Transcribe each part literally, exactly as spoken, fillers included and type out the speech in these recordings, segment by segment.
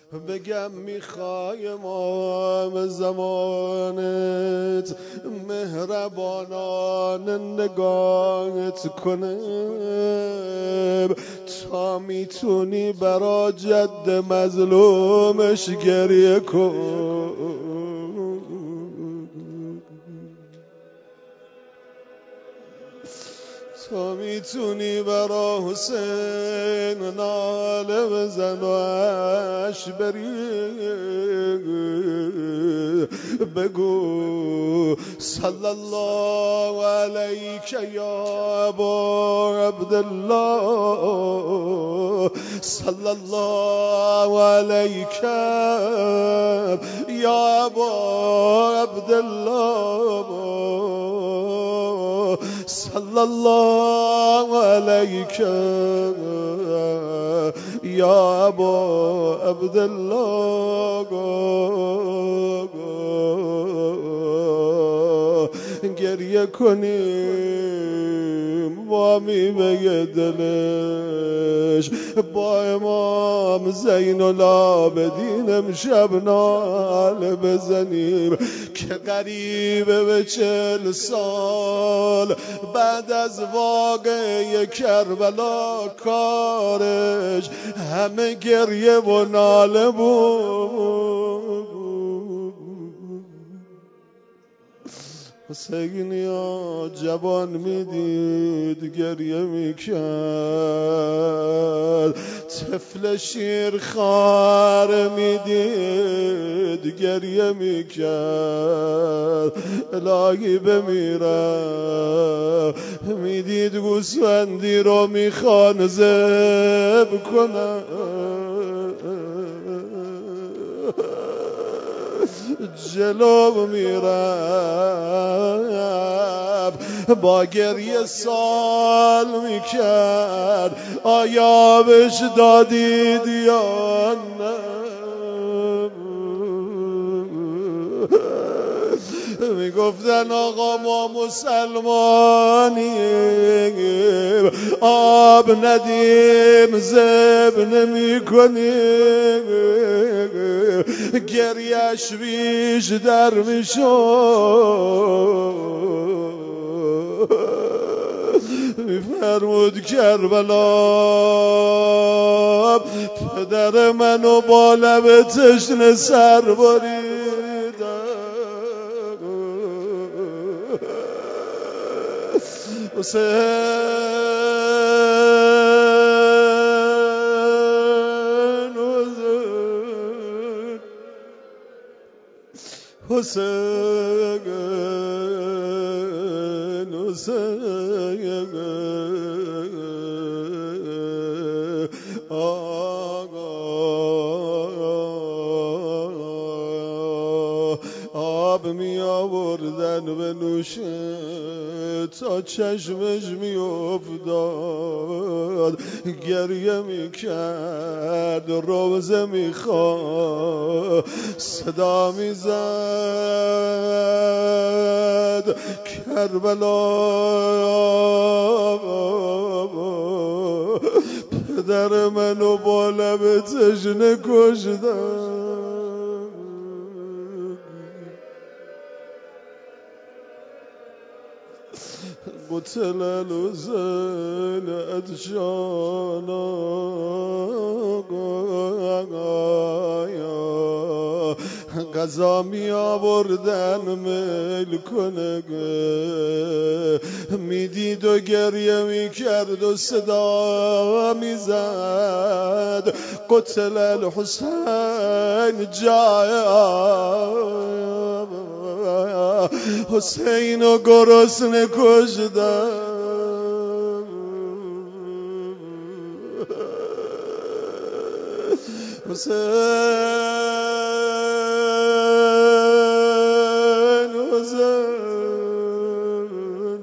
بگم میخوای امام زمانت مهربانان نگاهت کنه تا میتونی برا جد مظلومش گریه کن، تا میتونی برا حسین ناله بزن و اش بری، بگو صلی الله علیک یا ابا عبدالله، صلی الله علیک یا ابا عبدالله، صلی الله علیک یا ابا عبدالله. گریه کنیم با میوه دلش، با امام زین العابدین امشب ناله بزنیم که قریبه به چل سال بعد از واقعه کربلا کارش همه گریه و ناله بود. حسینیا جوان میدید گریه میکرد، طفل شیرخوار میدید گریه میکرد، الهی بمیرم میدید گوسفندی رو میخوان ذبح کنن، جلو میرم با گریه سال میکرد آیا بهش دادید یا نه؟ میگفتن آقا ما مسلمانیم، آب ندیم ذبح نمی کنیم، گریهش بیشتر میشد. میفرمود کربلا پدر منو با لب تشنه سر بریدم، حسین حسین حسین آقا آب می آوردن به نوشه تا چشمش می افتاد، گریه می کرد، روزه می خواد، صدا می زد کربلا پدر منو با لب تشنه کشتن. قتل الحسین عطشانا قضا می آوردن میل کنه، میدید و گریه می کرد و صدا می زد قتل الحسین جای حسین و گرسنه کشتن. حسین حسین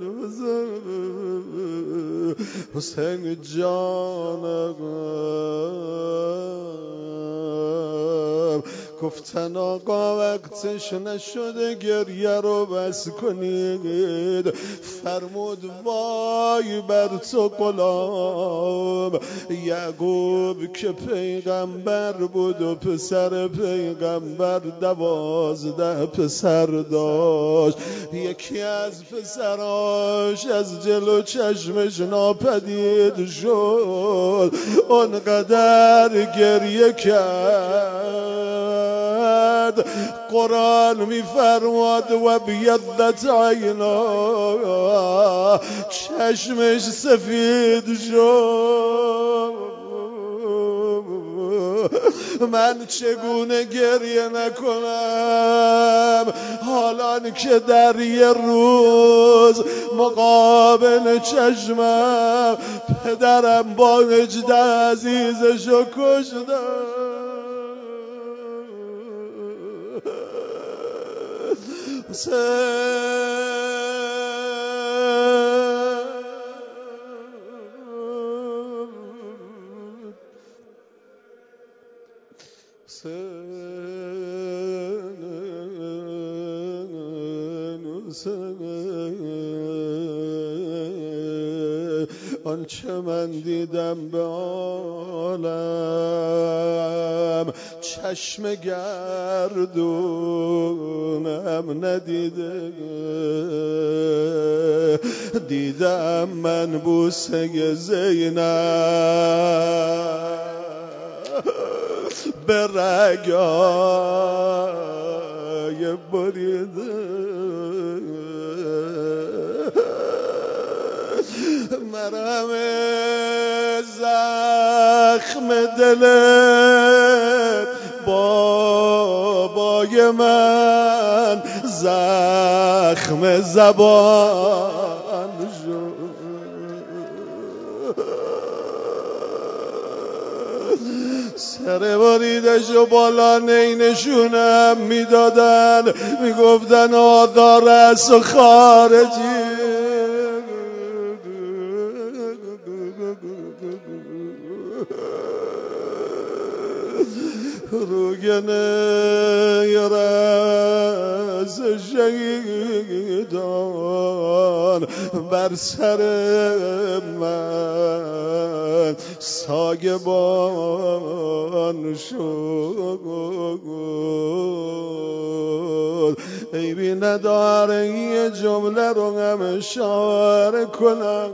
حسین حسین جانم گفتن آقا وقتش نشده گریه رو بس کنید. فرمود وای بر تو غلام. یعقوب که پیغمبر بود و پسر پیغمبر دوازده پسر داشت، یکی از پسراش از جلو چشمش ناپدید شد، اونقدر گریه کرد. قرآن میفرماد و بیضت عینا، چشمش سفید شد. من چگونه گریه نکنم حالان که در یه روز مقابل چشمم پدرم با وجد عزیزشو کشتم. آنچه من دیدم به عالم چشم گردونم ندیده. دیدم من بوسه زینب به رگای بریده. مرهم زخم دل بابای من زخم زبان شد. سر بریدشو بالا نینشونم میدادن، میگفتن آدار است و خارجی. روگنه یرز شهیدان بر سر من سایبان شد. عیبی نداره یه جمله رو هم اشاره کنم.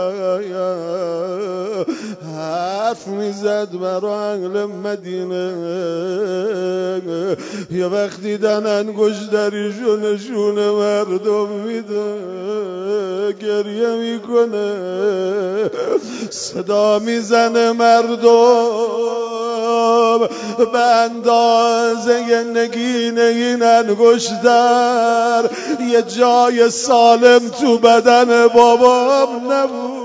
حرف میزد برا اهل مدینه، یه وقت دیدن انگشتریشون مردم میده گریه میکنه، صدا میزنه مردم به اندازه نگین این انگشتر یه جای سالم تو بدن بابام نبود.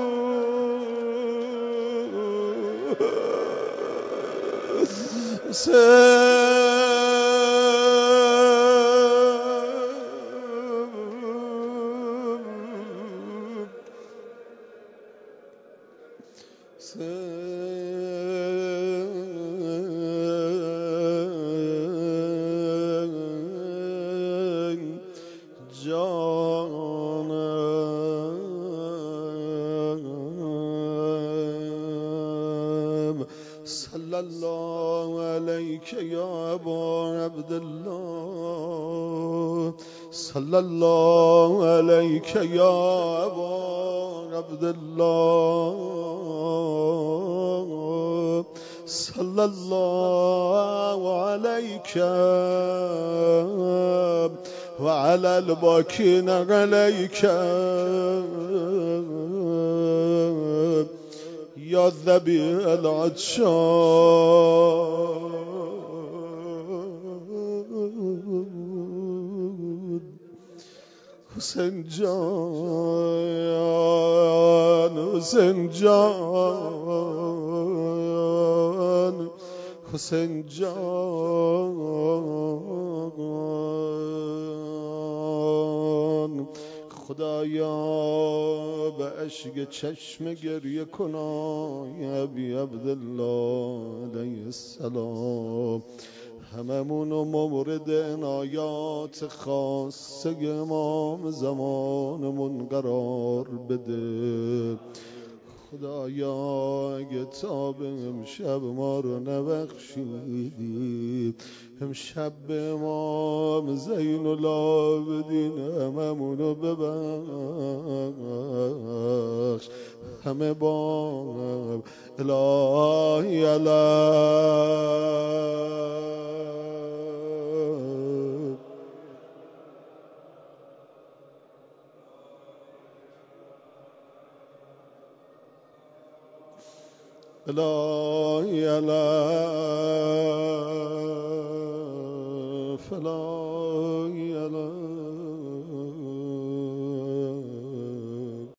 صلی الله علیک یا ابا عبدالله، صلی الله علیک یا ابا عبدالله، صلی الله علیک و علی الباکین علیک یا ذبیح العطشان. حسین جان، حسین جان، حسین جان. خدایا به اشک چشم گریه کنا یا ابی عبدالله علیه السلام. هممونو مورد عنایات خاصه امام زمانمون قرار بده. خدایا اگه تا به امشب ما رو نبخشیدی، امشب به امام زین العابدین هممونو ببخش. همه با الهی الهی الهی الهی فلا